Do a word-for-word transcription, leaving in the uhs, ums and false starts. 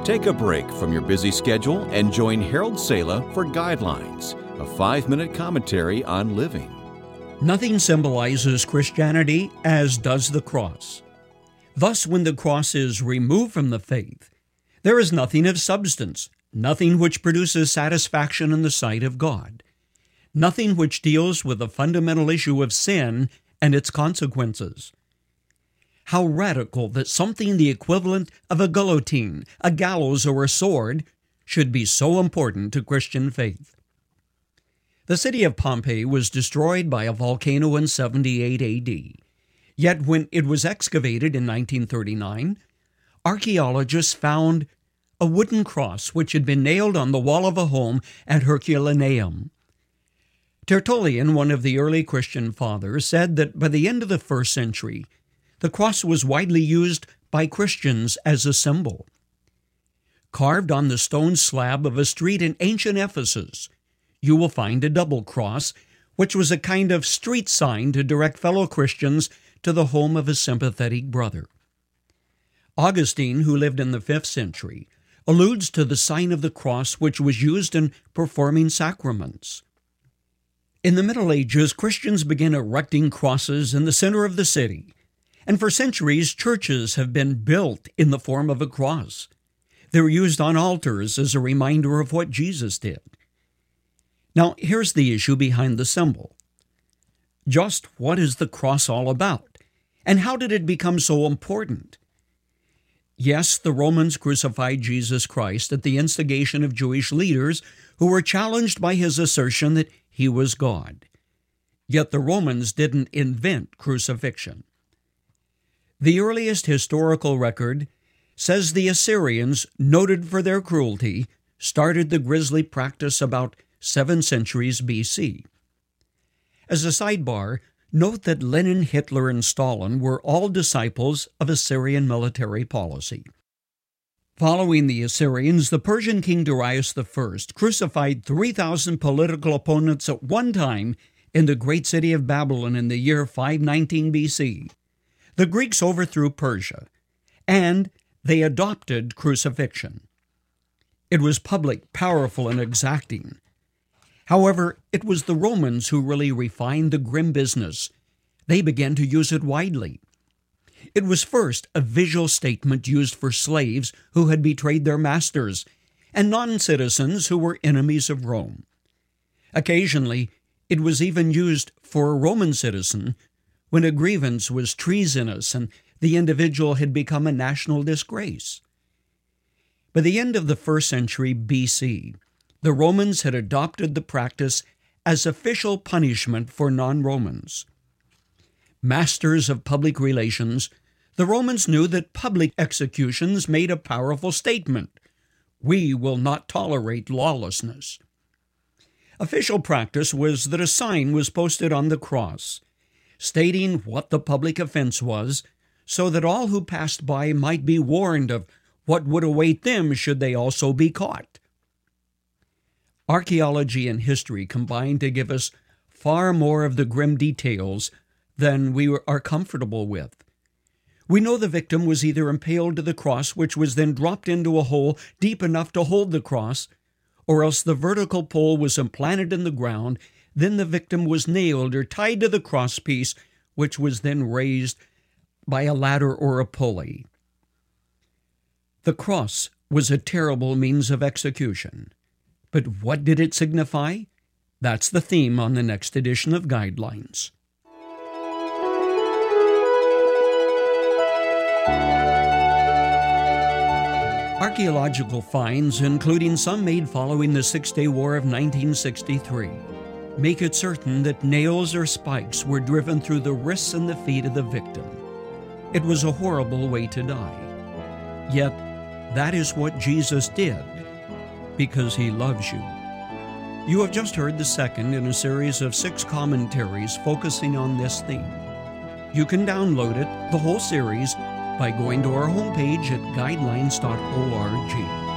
Take a break from your busy schedule and join Harold Sala for Guidelines, a five-minute commentary on living. Nothing symbolizes Christianity as does the cross. Thus, when the cross is removed from the faith, there is nothing of substance, nothing which produces satisfaction in the sight of God, nothing which deals with the fundamental issue of sin and its consequences. How radical that something the equivalent of a guillotine, a gallows, or a sword should be so important to Christian faith. The city of Pompeii was destroyed by a volcano in seventy-eight A D. Yet when it was excavated in nineteen thirty-nine, archaeologists found a wooden cross which had been nailed on the wall of a home at Herculaneum. Tertullian, one of the early Christian fathers, said that by the end of the first century, the cross was widely used by Christians as a symbol. Carved on the stone slab of a street in ancient Ephesus, you will find a double cross, which was a kind of street sign to direct fellow Christians to the home of a sympathetic brother. Augustine, who lived in the fifth century, alludes to the sign of the cross which was used in performing sacraments. In the Middle Ages, Christians began erecting crosses in the center of the city, and for centuries churches have been built in the form of a cross. They're used on altars as a reminder of what Jesus did. Now, here's the issue behind the symbol. Just what is the cross all about, and how did it become so important? Yes, the Romans crucified Jesus Christ at the instigation of Jewish leaders who were challenged by his assertion that he was God. Yet the Romans didn't invent crucifixion. The earliest historical record says the Assyrians, noted for their cruelty, started the grisly practice about seven centuries B C. As a sidebar, note that Lenin, Hitler, and Stalin were all disciples of Assyrian military policy. Following the Assyrians, the Persian king Darius the First crucified three thousand political opponents at one time in the great city of Babylon in the year five nineteen B C. The Greeks overthrew Persia, and they adopted crucifixion. It was public, powerful, and exacting. However, it was the Romans who really refined the grim business. They began to use it widely. It was first a visual statement used for slaves who had betrayed their masters and non-citizens who were enemies of Rome. Occasionally, it was even used for a Roman citizen when a grievance was treasonous and the individual had become a national disgrace. By the end of the first century B C, the Romans had adopted the practice as official punishment for non-Romans. Masters of public relations, the Romans knew that public executions made a powerful statement: we will not tolerate lawlessness. Official practice was that a sign was posted on the cross, stating what the public offense was, so that all who passed by might be warned of what would await them should they also be caught. Archaeology and history combine to give us far more of the grim details than we are comfortable with. We know the victim was either impaled to the cross, which was then dropped into a hole deep enough to hold the cross, or else the vertical pole was implanted in the ground, then the victim was nailed or tied to the crosspiece, which was then raised by a ladder or a pulley. The cross was a terrible means of execution. But what did it signify? That's the theme on the next edition of Guidelines. Archaeological finds, including some made following the Six-Day War of nineteen sixty-three, make it certain that nails or spikes were driven through the wrists and the feet of the victim. It was a horrible way to die. Yet, that is what Jesus did, because he loves you. You have just heard the second in a series of six commentaries focusing on this theme. You can download it, the whole series, by going to our homepage at guidelines dot org.